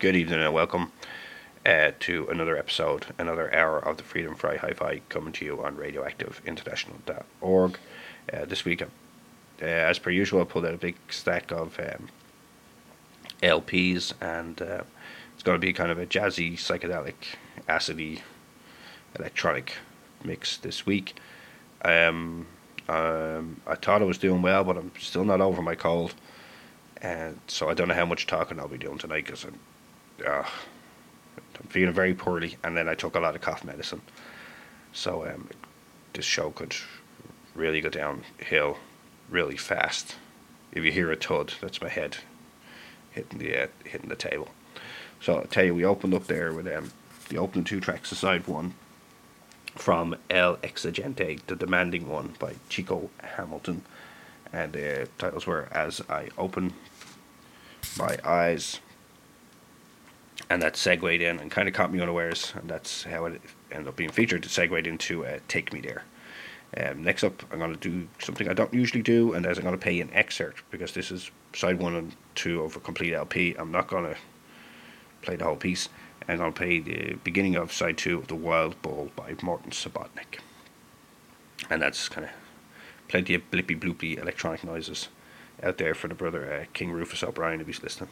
Good evening and welcome to another episode, another hour of the Freedom Fry Hi-Fi coming to you on radioactiveinternational.org. This week, as per usual, I pulled out a big stack of LPs, and it's going to be kind of a jazzy, psychedelic, acidy, electronic mix this week. I thought I was doing well, but I'm still not over my cold, and so I don't know how much talking I'll be doing tonight because I'm feeling very poorly, and then I took a lot of cough medicine, so this show could really go downhill really fast. If you hear a thud, that's my head hitting the table. So I'll tell you, we opened up there with the opening two tracks of side one from El Exigente, The Demanding One by Chico Hamilton, and the titles were As I Open My Eyes, and that segued in and kind of caught me unawares, and that's how it ended up being featured. It segued into Take Me There. Next up, I'm going to do something I don't usually do, and as I'm going to play an excerpt, because this is side 1 and 2 of a complete LP. I'm not going to play the whole piece. I'm going to play the beginning of side 2 of The Wild Bull by Morton Subotnick. And that's kind of plenty of blippy bloopy electronic noises out there for the brother King Rufus O'Brien, if he's listening.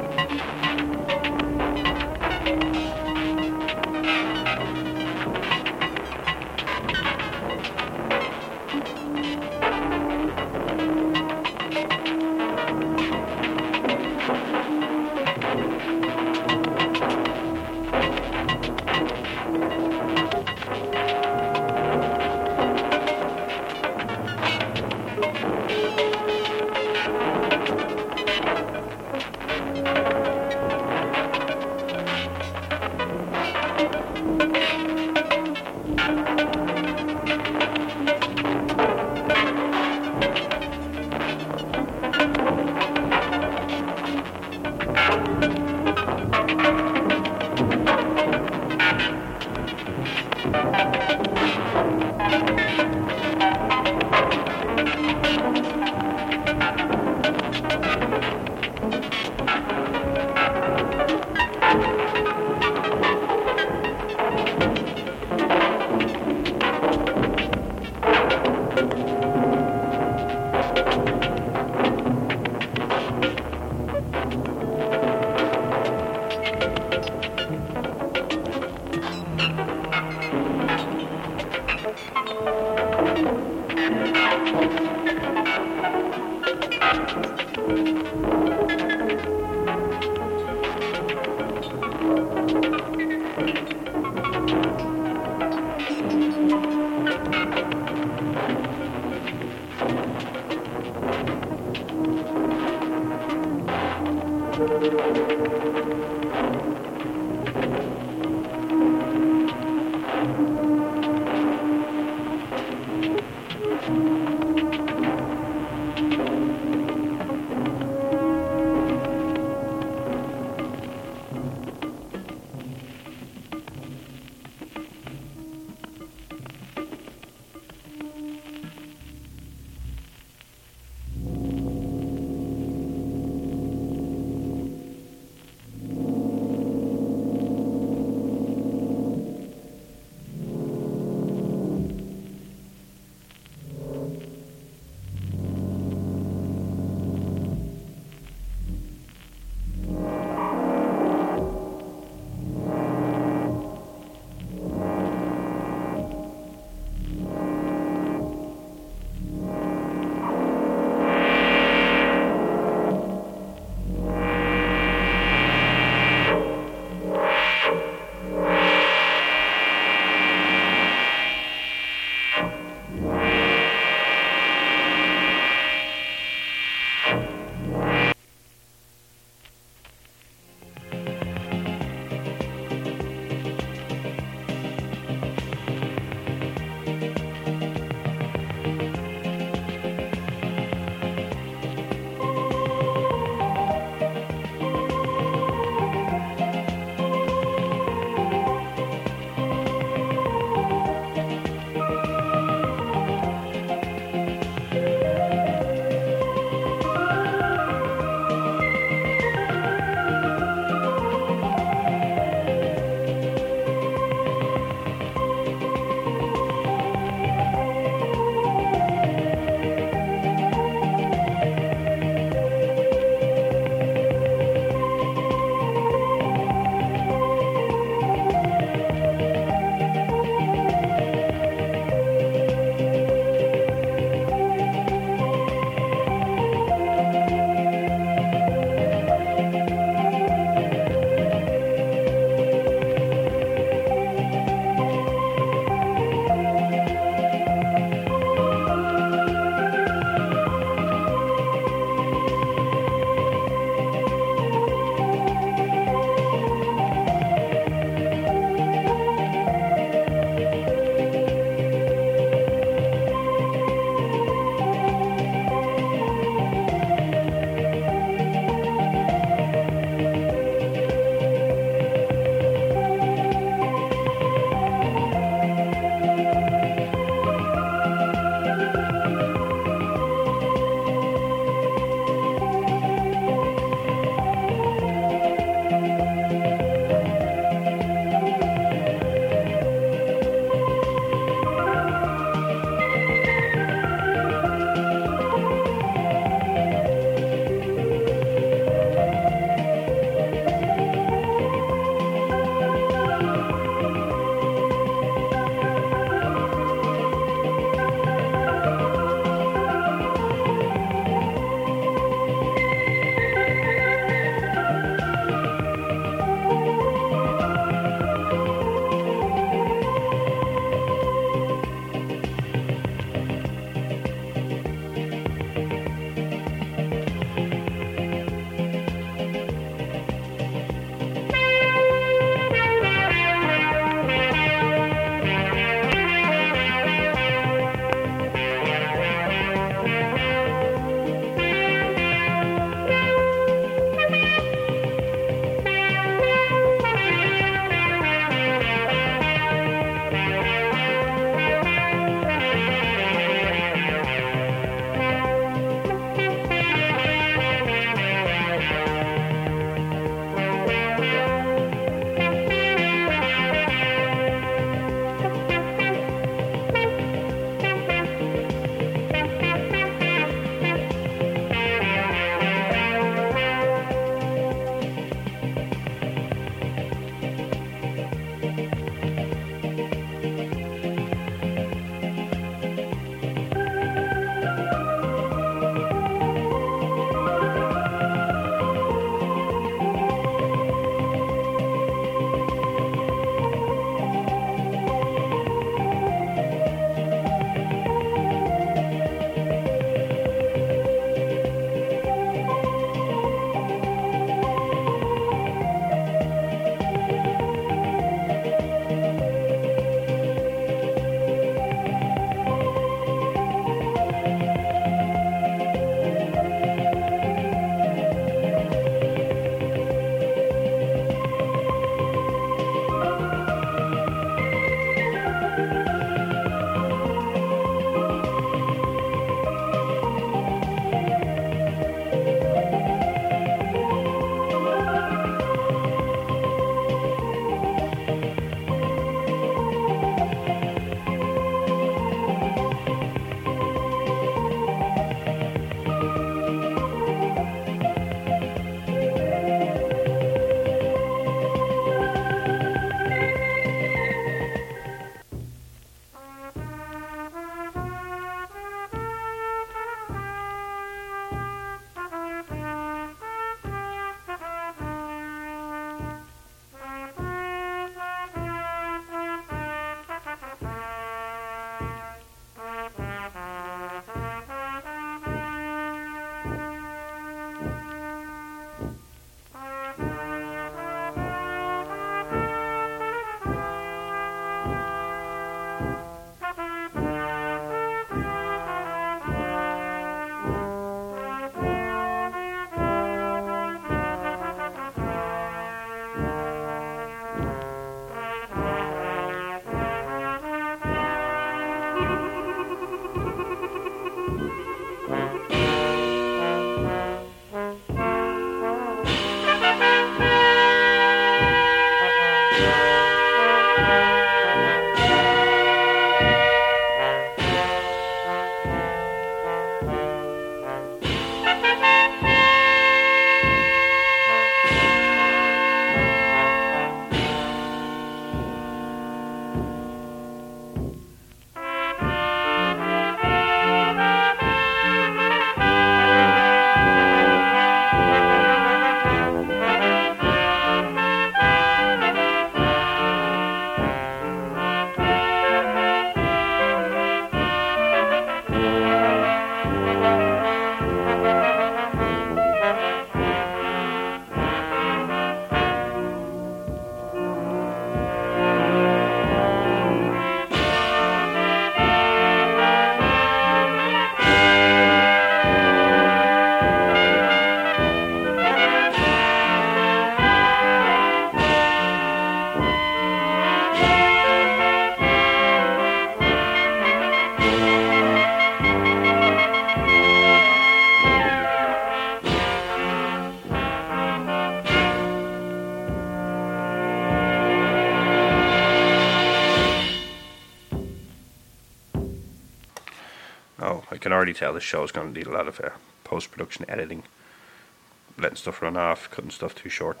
already tell this show is going to need a lot of post-production editing, letting stuff run off, cutting stuff too short.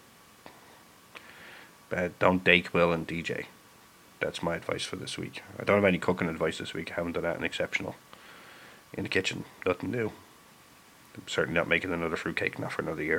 Don't date Will and DJ. That's my advice for this week. I don't have any cooking advice this week. I haven't done that in Exceptional. In the kitchen, nothing new. I'm certainly not making another fruitcake, not for another year.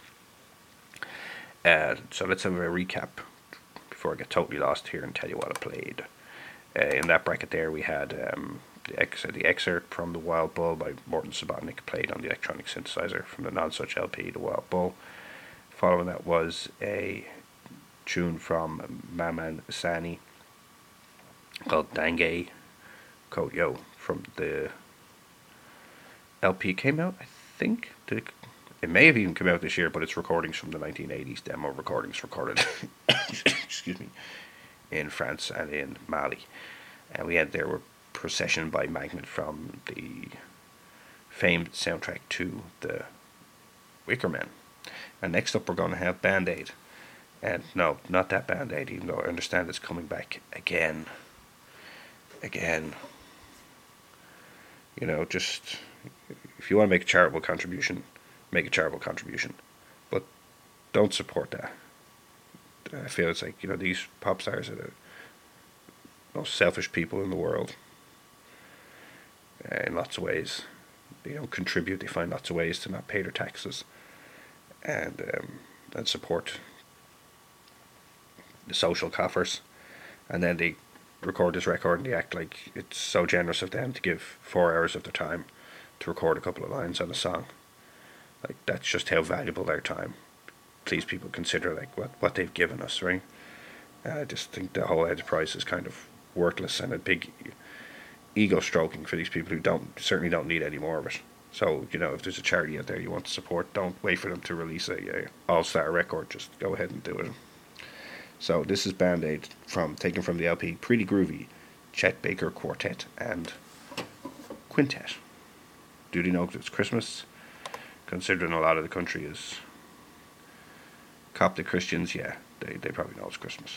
So let's have a recap before I get totally lost here and tell you what I played. In that bracket there we had the excerpt from The Wild Bull by Morton Subotnick, played on the electronic synthesizer from the Non-Such LP, The Wild Bull. Following that was a tune from Maman Sani called Dange Koyo from the LP. Came out, I think, it may have even come out this year, but it's recordings from the 1980s, demo recordings recorded excuse me, in France and in Mali. And we had there were Procession by Magnet from the famed soundtrack to The Wicker Man. And next up we're going to have Band Aid. And no, not that Band Aid, even though I understand it's coming back again. You know, just, if you want to make a charitable contribution, make a charitable contribution. But don't support that. I feel it's like, you know, these pop stars are the most selfish people in the world. In lots of ways. They don't contribute, they find lots of ways to not pay their taxes. And support the social coffers. And then they record this record and they act like it's so generous of them to give 4 hours of their time to record a couple of lines on a song. Like, that's just how valuable their time. Please, people, consider like what they've given us, right? I just think the whole enterprise is kind of worthless and a big ego stroking for these people who certainly don't need any more of it. So, you know, if there's a charity out there you want to support, don't wait for them to release a all-star record. Just go ahead and do it. So this is Band Aid, taken from the LP Pretty Groovy, Chet Baker Quartet and Quintet. Do they know it's Christmas? Considering a lot of the country is Coptic Christians, yeah, they probably know it's Christmas.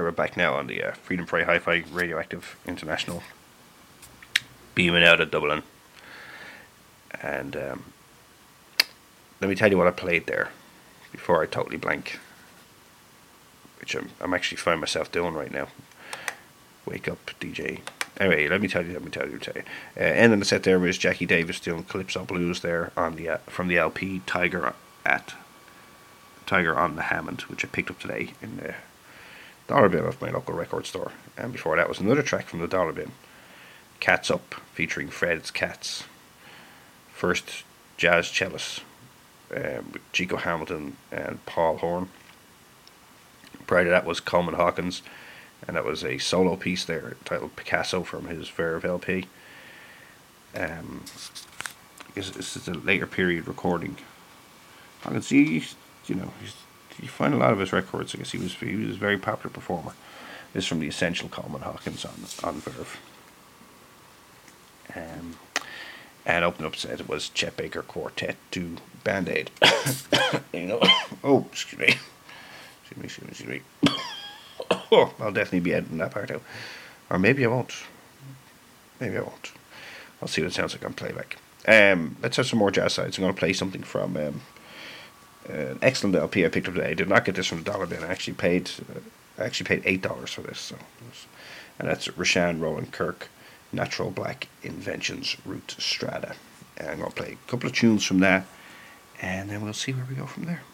we're back now on the Freedom Fry Hi-Fi Radioactive International, beaming out of Dublin. And let me tell you what I played there before I totally blank, which I'm actually finding myself doing right now. Wake up, DJ. Anyway, let me tell you. Ending the set there was Jackie Davis doing Calypso Blues there on the from the LP Tiger on the Hammond, which I picked up today in the dollar bin of my local record store. And before that was another track from the dollar bin, Cats Up, featuring Fred's Cats. First jazz cellist with Chico Hamilton and Paul Horn. Prior to that was Coleman Hawkins, and that was a solo piece there titled Picasso from his Verve LP. This is a later period recording. I can see, you find a lot of his records. I guess he was a very popular performer. This is from the Essential Coleman Hawkins on Verve. And opening up set was Chet Baker Quartet to Band Aid. Oh, excuse me. Oh, I'll definitely be editing that part out. Or maybe I won't. I'll see what it sounds like on playback. Let's have some more jazz sides. I'm going to play something from an excellent LP I picked up today. I did not get this from the dollar bin. I actually paid $8 for this. And that's Rashan Roland Kirk, Natural Black Inventions, Root Strata. And I'm going to play a couple of tunes from that, and then we'll see where we go from there.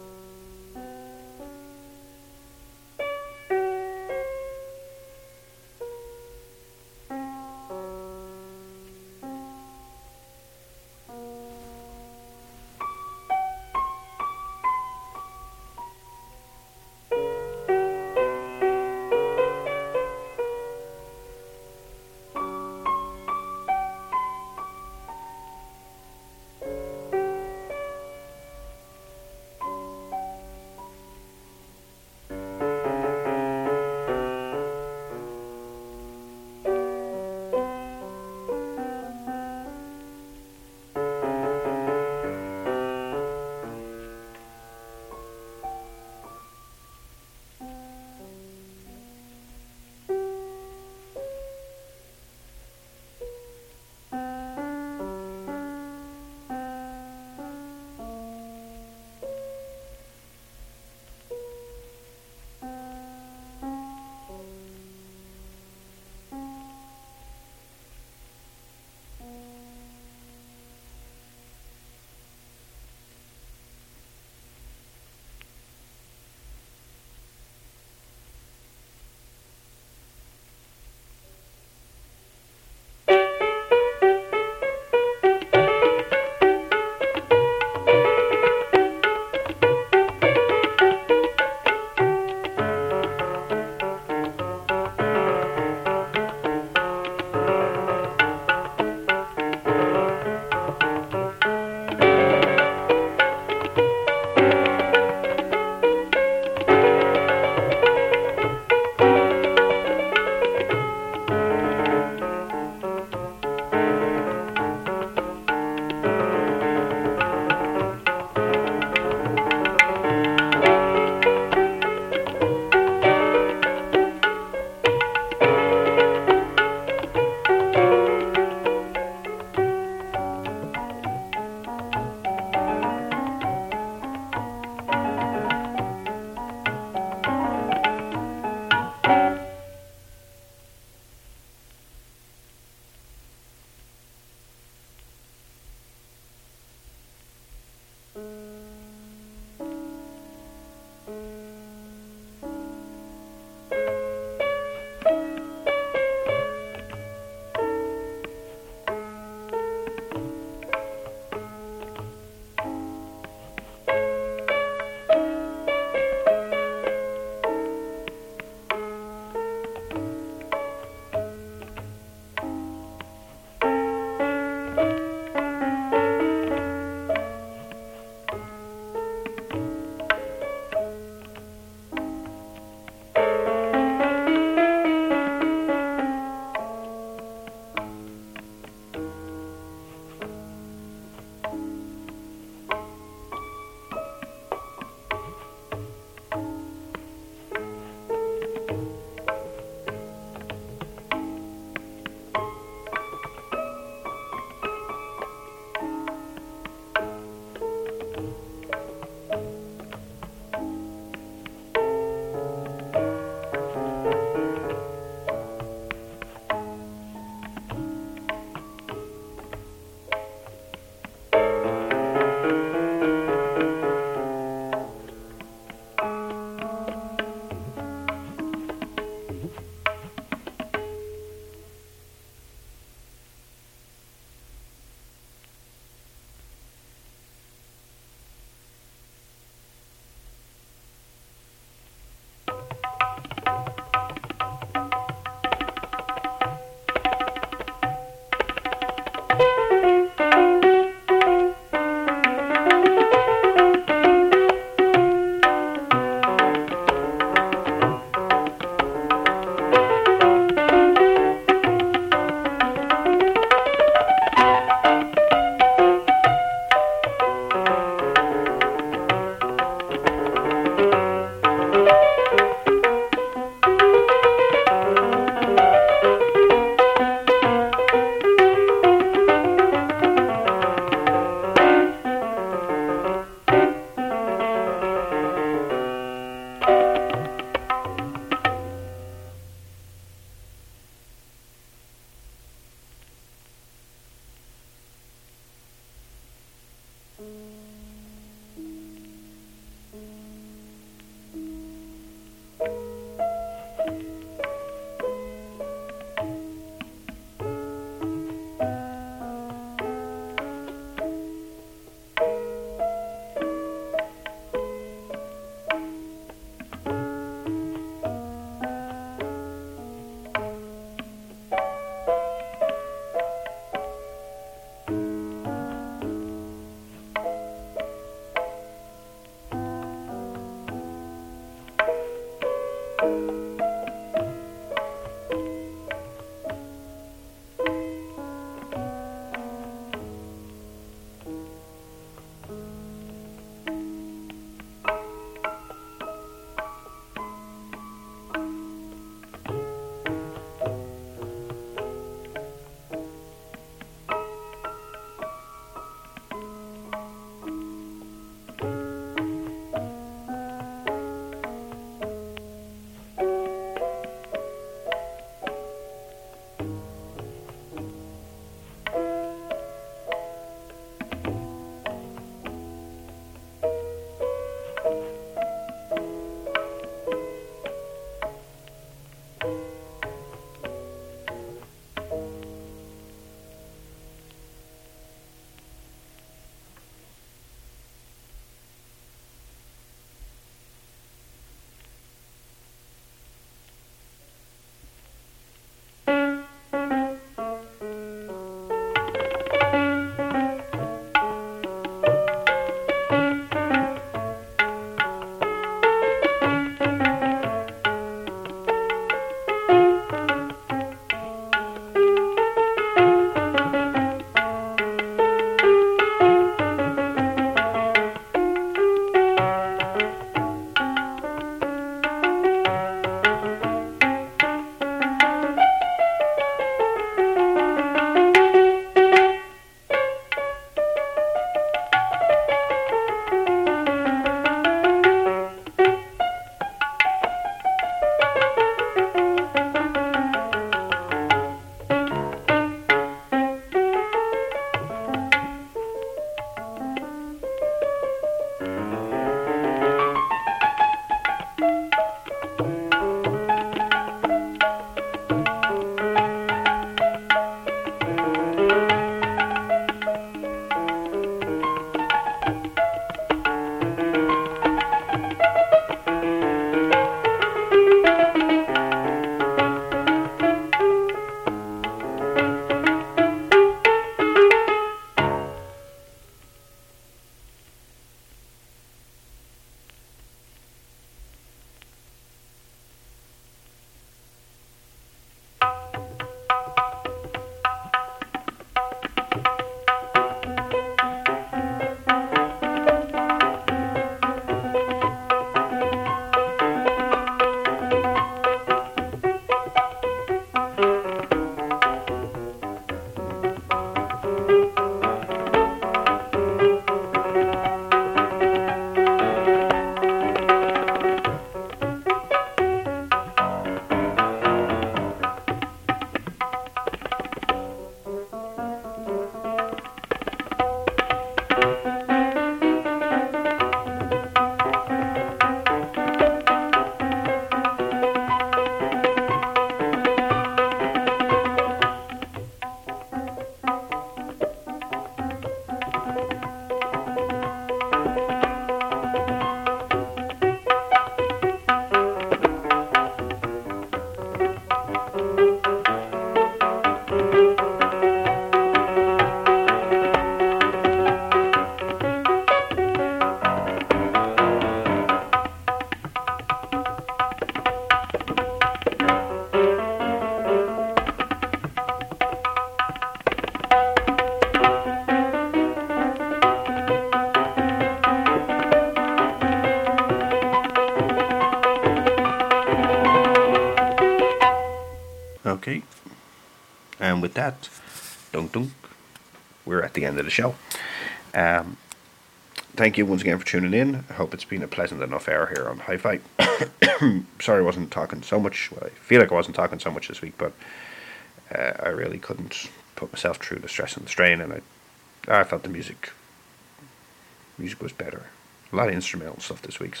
And with that, dunk dunk, we're at the end of the show. Um, Thank you once again for tuning in. I hope it's been a pleasant enough hour here on Hi-Fi. Sorry I wasn't talking so much. Well, I feel like I wasn't talking so much this week, but I really couldn't put myself through the stress and the strain, and I felt the music was better. A lot of instrumental stuff this week, so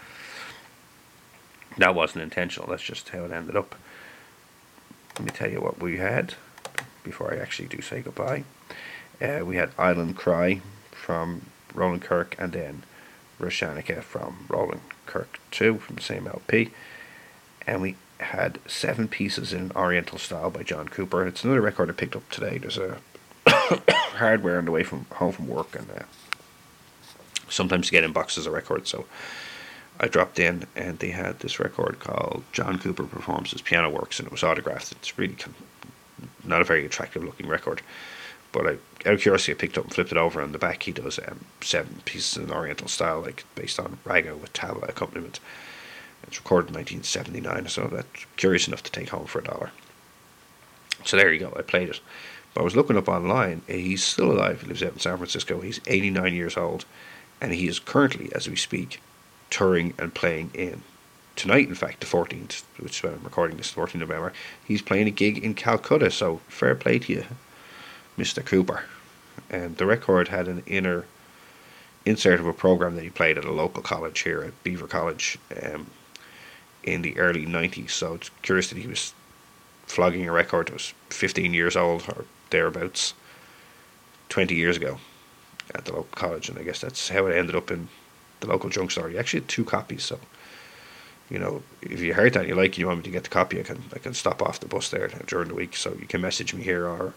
that wasn't intentional. That's just how it ended up. Let me tell you what we had before I actually do say goodbye. We had Island Cry from Roland Kirk, and then Roshanika from Roland Kirk 2 from the same LP. And we had 7 Pieces in Oriental Style by John Cooper. It's another record I picked up today. There's a hardware on the way home from work, and sometimes you get in boxes of records, so I dropped in and they had this record called John Cooper Performs His Piano Works, and it was autographed. It's really not a very attractive looking record, but out of curiosity I picked it up and flipped it over, and on the back he does 7 Pieces in Oriental Style, like based on raga with tabla accompaniment. It's recorded in 1979, so that's curious enough to take home for $1. So there you go, I played it. But I was looking up online, he's still alive, he lives out in San Francisco, he's 89 years old, and he is currently, as we speak, touring and playing in tonight, in fact, the 14th, which is when I'm recording this, 14th November. He's playing a gig in Calcutta, so fair play to you, Mr. Cooper. And the record had an inner insert of a program that he played at a local college here at Beaver College in the early 90s, so it's curious that he was flogging a record that was 15 years old or thereabouts 20 years ago at the local college, and I guess that's how it ended up in the local junk store. He actually had 2 copies, so if you heard that and you like it, you want me to get the copy, I can stop off the bus there during the week, so you can message me here or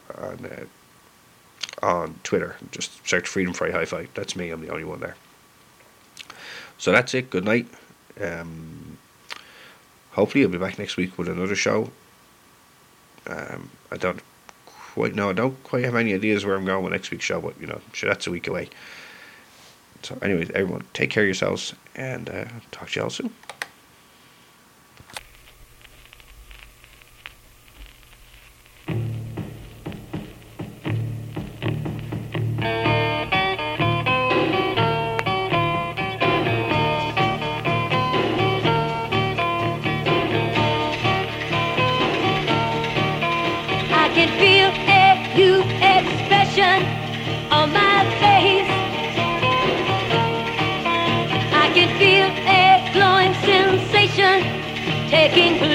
on Twitter. Just search Freedom Fry Hi-Fi. That's me, I'm the only one there. So that's it, good night. Hopefully I'll be back next week with another show. I don't quite have any ideas where I'm going with next week's show, but sure, that's a week away. So anyways, everyone, take care of yourselves, and talk to you all soon. Taking